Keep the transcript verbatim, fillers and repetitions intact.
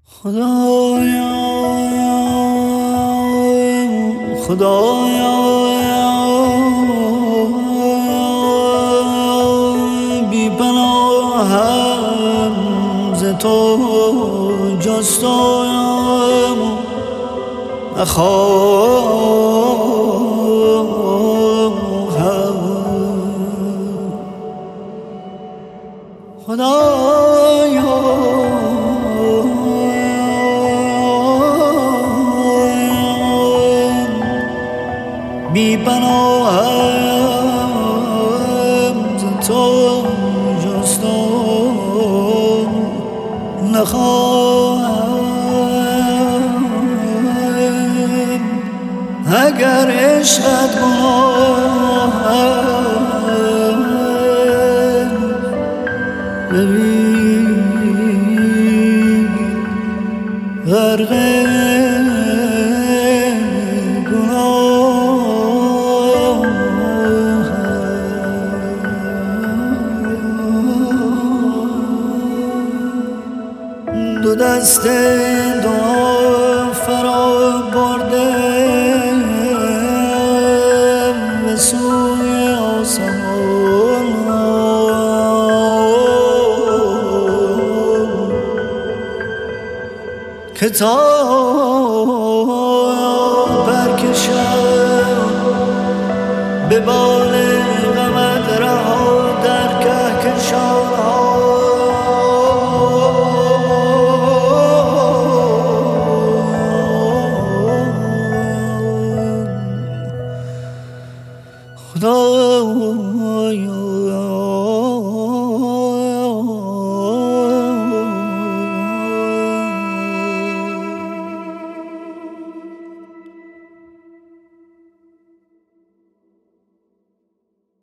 خدایا خدایا بی پناهم ز تو جستم نخواهم. خدایا بی پناهم ز تو جستم نخواهم. اگر عشقت گناه ببین غرق گناه. دو دست دعا فرا برده به سوی آسمان، که تا برکشم به بال غمت رها در کهکشان.